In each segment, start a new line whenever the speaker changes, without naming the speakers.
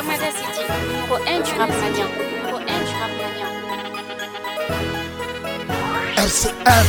Omega City, pour un du rap malien.
RCF.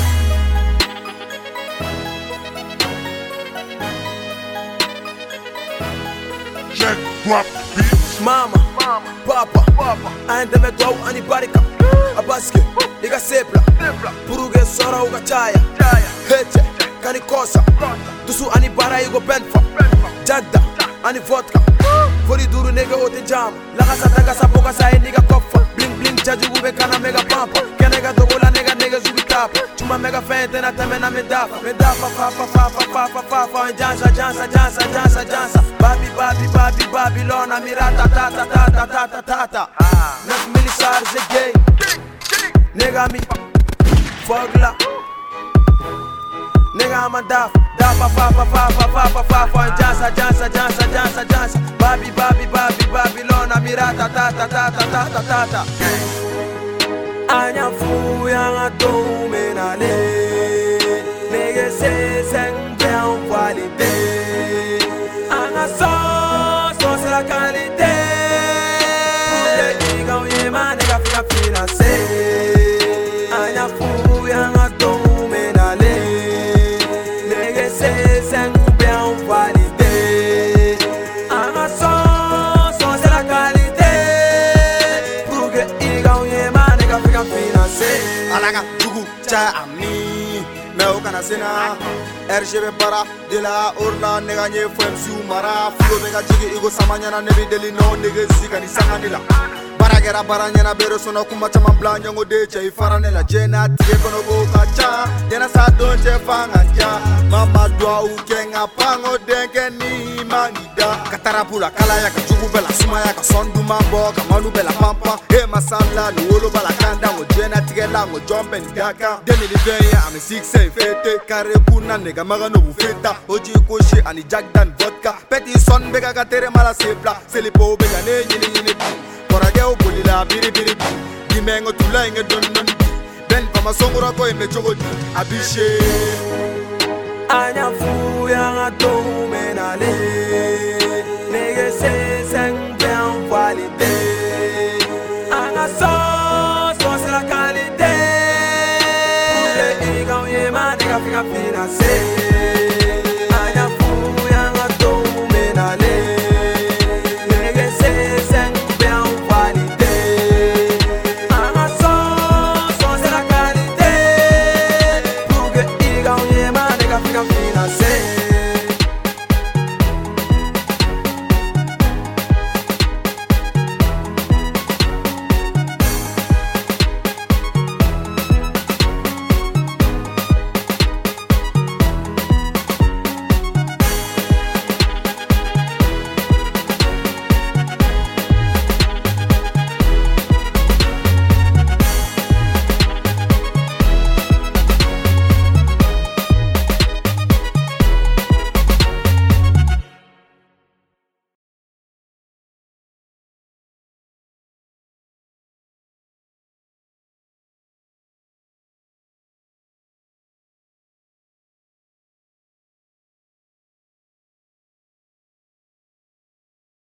Jack Rap Beats.
Mama, papa, ainda me dou anibarika. A basque, liga sepla. Puruge sora uga chaya. Heche, kani kosa. Dusu anibara igo benfa. Jagda, ani vodka. Fori duru nega ote jam. Laga sataka sapoka sa nigga kofa. Bling bling chaji ube kana mega pampa. Kenega dogola nega zubi tapa. Chuma mega fente na teme na medafa. Medafa fa. Jansa. Babylon amirata ta. Nas milisar ze gay. Nega mi fogla. Nega mandaf. Dafa fa. Jansa. Babylon amirata ta. Anya fu yang atu menale. Nega se seng bien validé. Anga so c'est la qualité. Les gars y man nega financé. Anya fu yang atu menale. Nega se seng bien validé. Anga so c'est la qualité. Pour que les gars y man nega financé.
Alaga dugu cha amni meu kana sena RGB para de la orla nega nye fem su mara fulo mega jigi igo samanya na nebi deli no nega zika ni sanganila baragera baranya na bero sono kuma chama blanya ngode che farane la jena tige kono go kacha jena sa donje fanganja mama dua ukenga pango denke ni manida katarapula kala ya kajugu bela suma ya kasondu mambo kamanu bela pampa e masala luolo bala kanda ngo jena tige la ngo jombe ni daka deni ni veya ami 6 fete kare kuna nega maga no bufeta oji koshi ani jagdan vodka peti son bega katere mala sepla selipo bega ne nyini korage o bolila biri dimengo tula inge don ben pama songura ko ime chogo abishe
Anya fu yang atu menale.